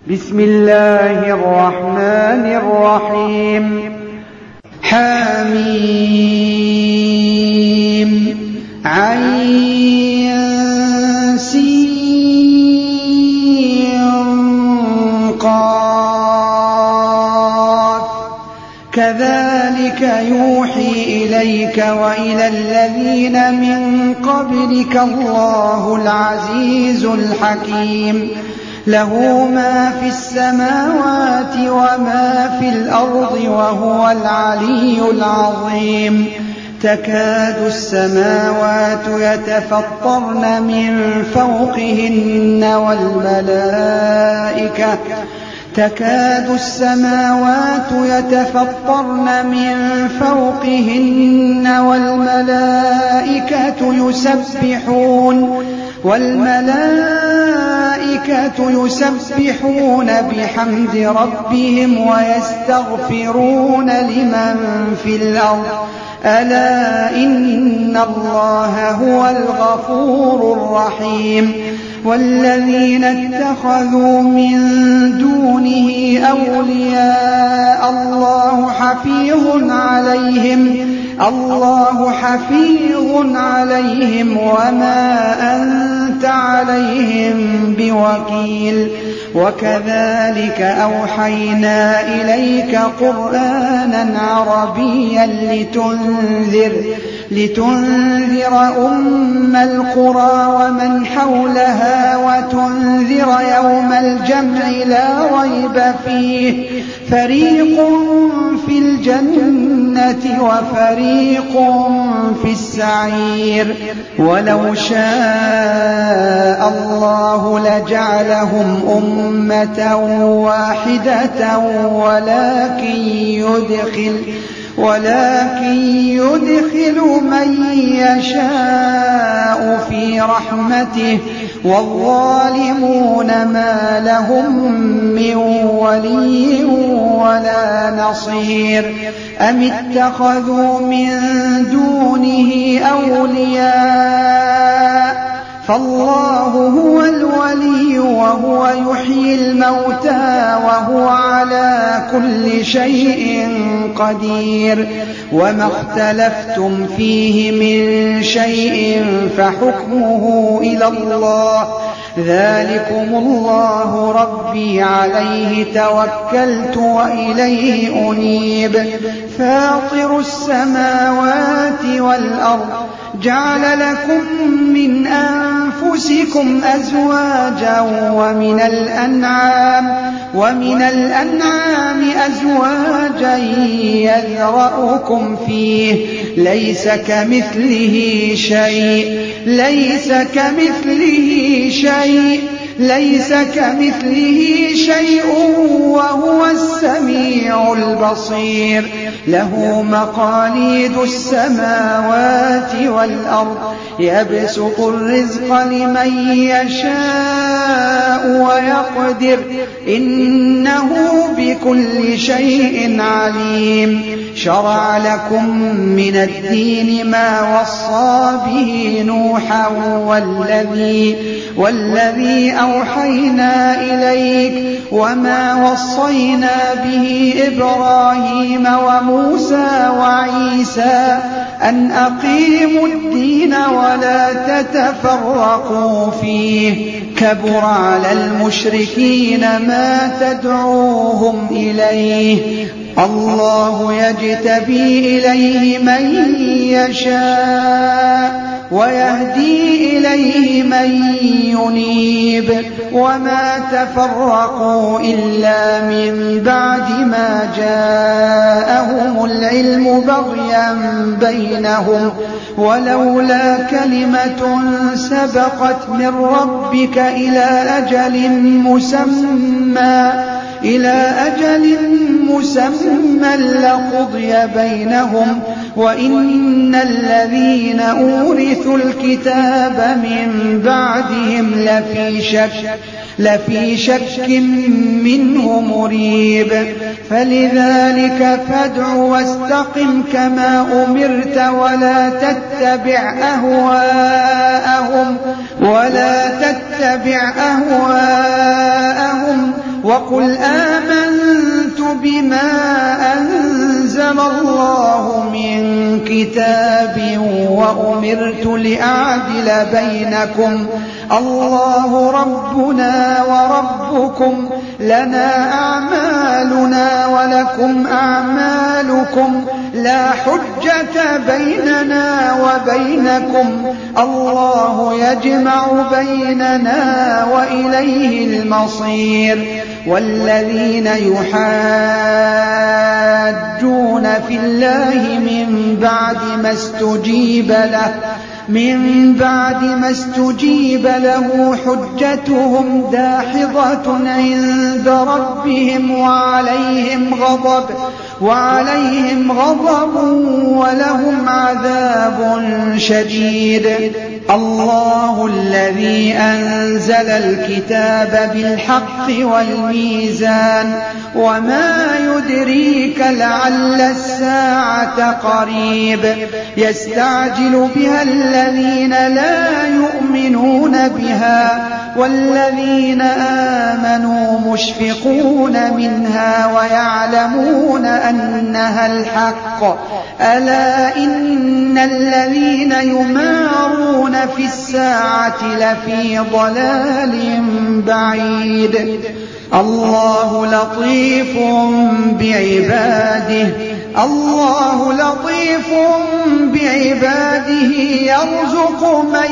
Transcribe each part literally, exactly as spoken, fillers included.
بسم الله الرحمن الرحيم. حميم عين سين قاف كذلك يوحي إليك وإلى الذين من قبلك الله العزيز الحكيم له ما في السماوات وما في الأرض وهو العلي العظيم. تكاد السماوات يتفطرن من فوقهن والملائكة تكاد السماوات يتفطرن من فوقهن والملائكة يسبحون والملائكة يسبحون بحمد ربهم ويستغفرون لمن في الأرض ألا إن الله هو الغفور الرحيم. والذين اتخذوا من دونه أولياء الله حفيظ عليهم الله حفيظ عليهم وما أنت عليهم بوكيل. وكذلك أوحينا إليك قرآنا عربيا لتنذر لتنذر أم القرى ومن حولها وتنذر يوم الجمع لا ريب فيه فريق في الجنة وفريق في السعير. ولو شاء الله لجعلهم أمة واحدة ولكن يدخل ولكن يدخل من يشاء في رحمته والظالمون ما لهم من ولي ولا نصير. أم اتخذوا من دونه أولياء فالله هو الولي وهو يحيي الموتى وهو على كل شيء قدير. وما اختلفتم فيه من شيء فحكمه إلى الله ذلكم الله ربي عليه توكلت وإليه أنيب. فاطر السماوات والأرض جعل لكم من أنفسكم أزواجا ومن الأنعام ومن الأنعام أزواجا يذرأكم فيه ليس كمثله شيء ليس كمثله شيء ليس كمثله شيء وهو السميع البصير. له مقاليد السماوات والأرض يبسط الرزق لمن يشاء ويقدر إنه بكل شيء عليم. شرع لكم من الدين ما وصى به نوحا والذي والذي أوحينا إليك وما وصينا به إبراهيم وموسى وعيسى أن أقيموا الدين ولا تتفرقوا فيه كبر على المشركين ما تدعوهم إليه. الله يجتبي إليه من يشاء ويهدي إليه من ينيب. وما تفرقوا إلا من بعد ما جاءهم العلم بغيا بينهم ولولا كلمة سبقت من ربك إلى أجل مسمى إلى أجل مسمى لقضي بينهم وإن الذين أورثوا الكتاب من بعدهم لفي شك لفي شك منه مريب. فلذلك فادع واستقم كما أمرت ولا تتبع أهواءهم ولا تتبع أهواءهم وقل آمنت بما أنزل الله من كتاب وأمرت لأعدل بينكم الله ربنا وربكم لنا أعمالنا ولكم أعمالكم لا حجة بيننا وبينكم الله يجمع بيننا وإليه المصير والذين يحاجون في الله من بعد ما استجيب له من بعد ما استجيب له حجتهم داحضة عند ربهم وعليهم غضب وعليهم غضب ولهم عذاب شديد. الله الذي أنزل الكتاب بالحق والميزان وما يدريك لعل الساعة قريب يستعجل بها الذين لا يؤمنون بها والذين آمنوا مشفقون منها ويعلمون أنها الحق ألا إن الذين يمارون في الساعة لفي ضلال بعيد. الله لطيف بعباده الله لطيف بعباده يرزق من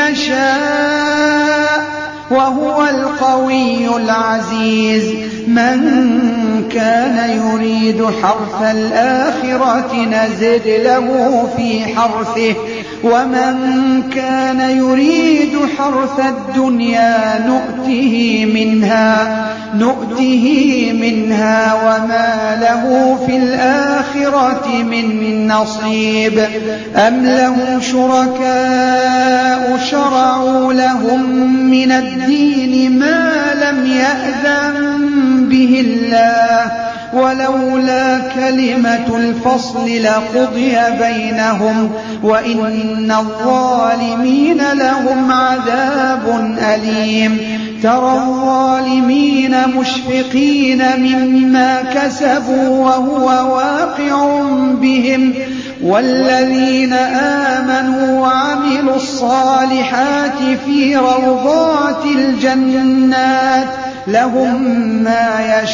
يشاء وهو القوي العزيز. من كان يريد حرث الآخرة نزد له في حرثه ومن كان يريد حرث الدنيا نؤته منها نؤته منها وما له في الآخرة من نصيب. أم لهم شركاء شرعوا لهم من الدين ما لم يأذن به الله ولولا كلمة الفصل لقضي بينهم وإن الظالمين لهم عذاب أليم. ترى الظالمين مشفقين مما كسبوا وهو واقع بهم والذين آمنوا وعملوا الصالحات في روضات الجنات لهم ما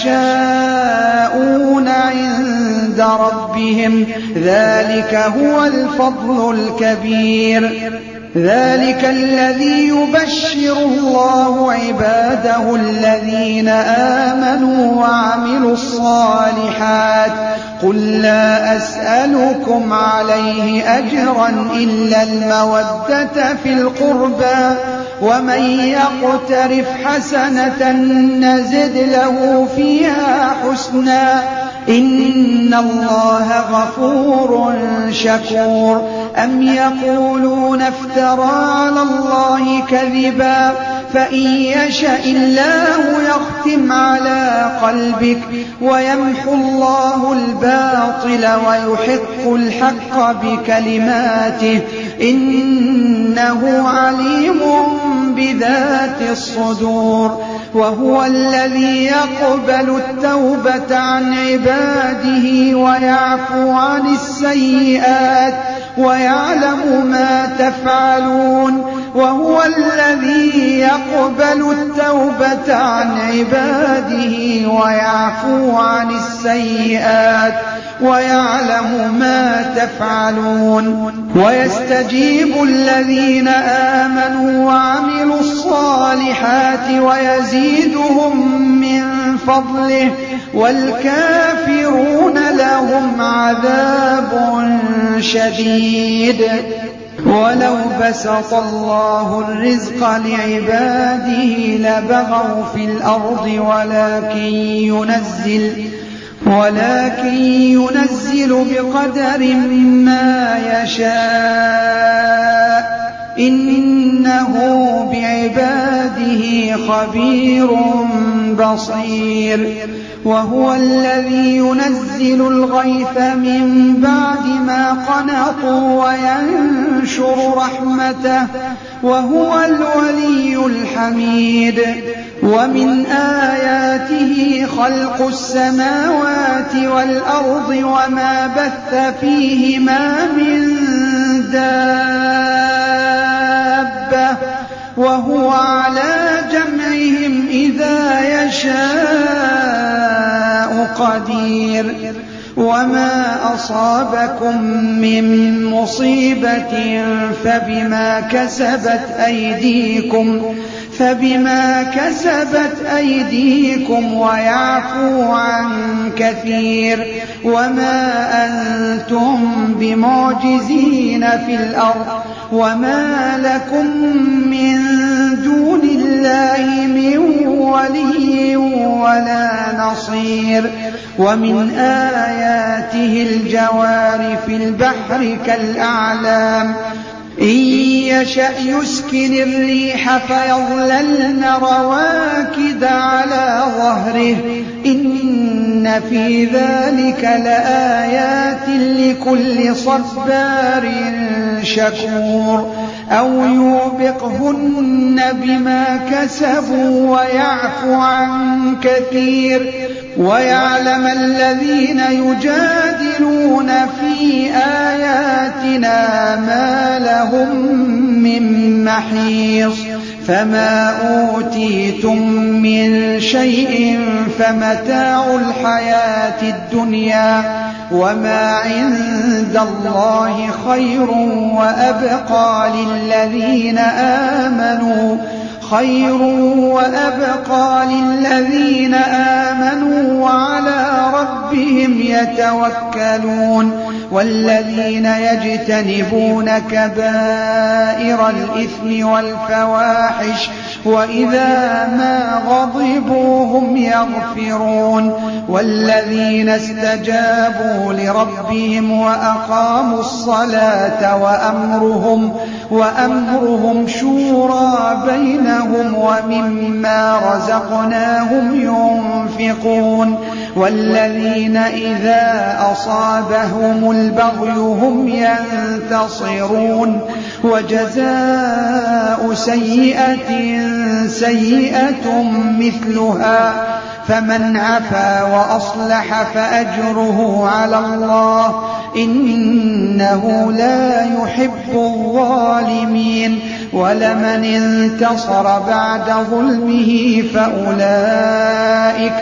يشاءون عند ربهم ذلك هو الفضل الكبير. ذلك الذي يبشر الله عباده الذين آمنوا وعملوا الصالحات قل لا أسألكم عليه أجرا إلا المودة في القربى ومن يقترف حسنة نزد له فيها حسنا إن الله غفور شكور. أم يقولون افترى على الله كذبا فإن يشاء الله يختم على قلبك ويمحو الله الباطل ويحق الحق بكلماته إنه عليم بذات الصدور. وهو الذي يقبل التوبة عن عباده ويعفو عن السيئات ويعلم ما تفعلون. وهو الذي يقبل التوبة عن عباده ويعفو عن السيئات ويعلم ما تفعلون. ويستجيب الذين آمنوا وعملوا الصالحات ويزيدهم من فضله والكافرون لهم عذاب شديد. ولو بسط الله الرزق لعباده لبغوا في الأرض ولكن ينزل ولكن ينزل بقدر ما يشاء إنه بعباده خبير بصير. وهو الذي ينزل الغيث من بعد ما قنطوا وينشر رحمته وهو الولي الحميد. ومن آياته خلق السماوات والأرض وما بث فيهما من دابة وهو على جمعهم إذا يشاء قدير وما أصابكم من مصيبة فبما كسبت أيديكم فبما كسبت أيديكم ويعفو عن كثير وما أنتم بمعجزين في الأرض وما لكم من دون الله من ولي ولا نصير ومن آياته الجوار في البحر كالأعلام إن يشأ يسكن الريح فيظللن رواكد على ظهره إن في ذلك لآيات لكل صبار شكور أو يوبقهن بما كسبوا ويعفو عن كثير ويعلم الذين يجادلون في آياتنا ما لهم من محيص فما أوتيتم من شيء فمتاع الحياة الدنيا وما عند الله خير وأبقى للذين آمنوا خير وأبقى للذين آمنوا وعلى ربهم يتوكلون والذين يجتنبون كبائر الإثم والفواحش وإذا ما غضبوا هم يغفرون والذين استجابوا لربهم وأقاموا الصلاة وأمرهم وأمرهم شورى بينهم ومما رزقناهم ينفقون والذين إذا أصابهم البغي هم ينتصرون وجزاء سيئة سيئة مثلها فمن عفا وأصلح فأجره على الله إنه لا يحب الظالمين ولمن انتصر بعد ظلمه فأولئك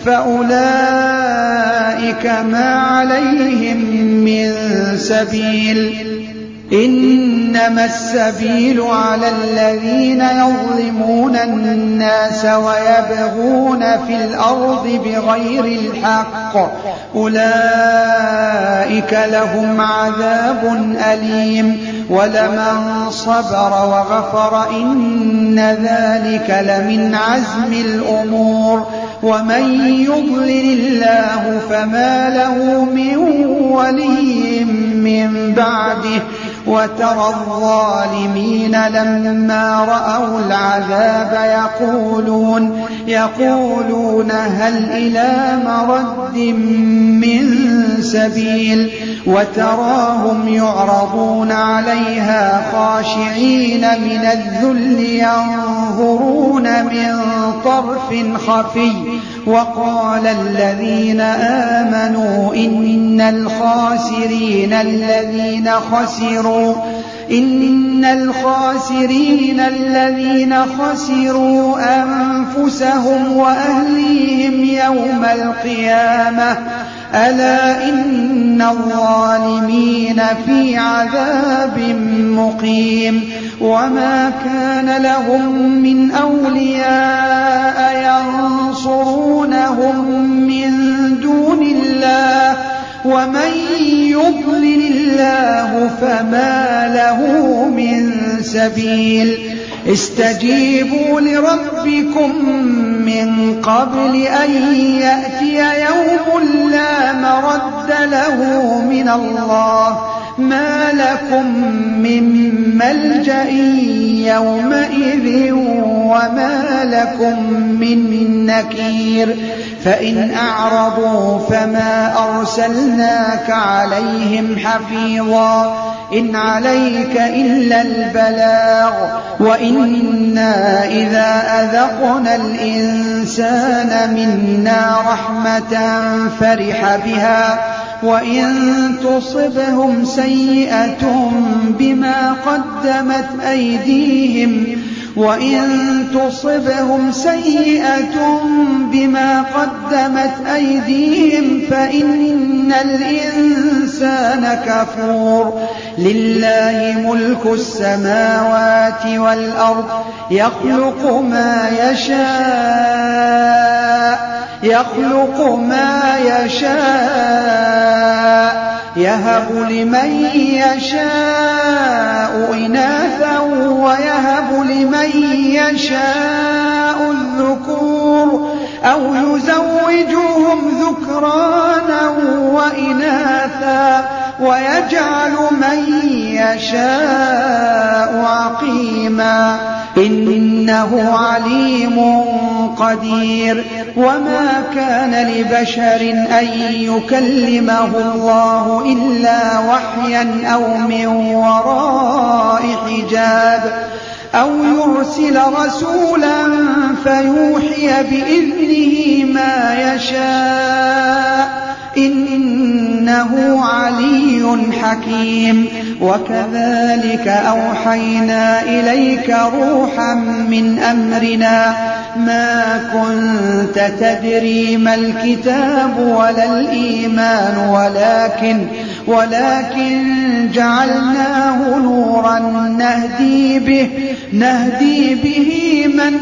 فأولئك ما عليهم من سبيل إنما السبيل على الذين يظلمون الناس ويبغون في الأرض بغير الحق أولئك لهم عذاب أليم ولمن صبر وغفر إن ذلك لمن عزم الأمور ومن يضلل الله فما له من ولي من بعده وترى الظالمين لما رأوا العذاب يقولون يقولون هل إلى مرد من سبيل وتراهم يعرضون عليها خاشعين من الذل ينظرون من طرف خفي وقال الذين آمنوا إن الخاسرين الذين خسروا إن الخاسرين الذين خسروا أنفسهم وأهليهم يوم القيامة ألا إن الظالمين في عذاب مقيم وما كان لهم من أولياء ينصرونهم من دون الله ومن يضلل الله فما له من سبيل استجيبوا لربكم من قبل أن يأتي يوم لا مرد له من الله ما لكم من ملجأ يومئذ وما لكم من نكير فإن أعرضوا فما أرسلناك عليهم حفيظا إن عليك إلا البلاغ وإنا إذا أذقنا الإنسان منا رحمة فرح بها وإن تصبهم سيئة بما قدمت أيديهم وإن تصبهم سيئة بما قدمت أيديهم فإن الإنسان كفور لله ملك السماوات والأرض يخلق ما يشاء يخلق ما يشاء يهب لمن يشاء إناثا ويهب لمن يشاء الذكور أو يزوجهم ذكرانا وإناثا ويجعل من يشاء عقيما إنه عليم قدير وما كان لبشر أن يكلمه الله إلا وحيا أو من وراء حجاب أو يرسل رسولا فيوحي بإذنه ما يشاء إنه علي حكيم وكذلك أوحينا إليك روحا من أمرنا ما كنت تدري ما الكتاب ولا الإيمان ولكن ولكن جعلناه نورا نهدي به نهدي به من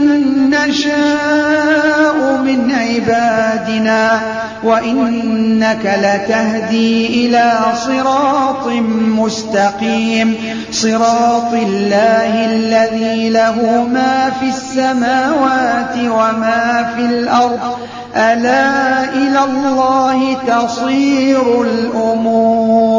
نشاء من عبادنا وإنك لتهدي إلى صراط مستقيم صراط الله الذي له ما في السماوات وما في الأرض ألا إلى الله تصير الأمور.